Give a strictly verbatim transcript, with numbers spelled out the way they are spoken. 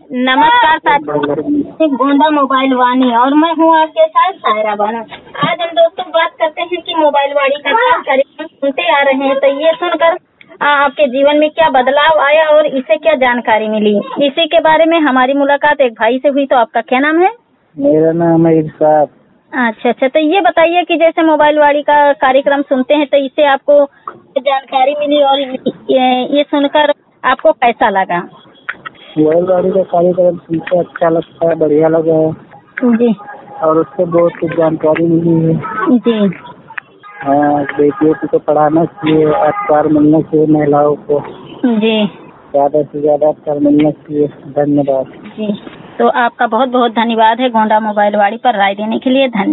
नमस्कार साथी, गोंडा मोबाइल वाणी और मैं हूँ आपके साथ सायरा बानो। आज हम दोस्तों बात करते हैं कि मोबाइल वाणी का क्या कार्यक्रम सुनते आ रहे हैं, तो ये सुनकर आपके जीवन में क्या बदलाव आया और इससे क्या जानकारी मिली, इसी के बारे में हमारी मुलाकात एक भाई से हुई। तो आपका क्या नाम है? मेरा नाम है इरशाद। अच्छा अच्छा, तो ये बताइए कि जैसे मोबाइल वाणी का कार्यक्रम सुनते हैं तो इससे आपको जानकारी मिली और ये, ये सुनकर आपको कैसा लगा? मोबाइल वाणी का कार्यक्रम सुनकर अच्छा लगता है, बढ़िया लगा है जी, और उससे बहुत कुछ जानकारी मिली है जी। हाँ, बेटियों को तो पढ़ाना चाहिए, अखबार मिलना चाहिए महिलाओं को, जी ज्यादा से ज्यादा अखबार मिलना चाहिए। धन्यवाद जी। तो आपका बहुत बहुत धन्यवाद है गोंडा मोबाइल वाणी पर राय देने के लिए। धन्यवाद।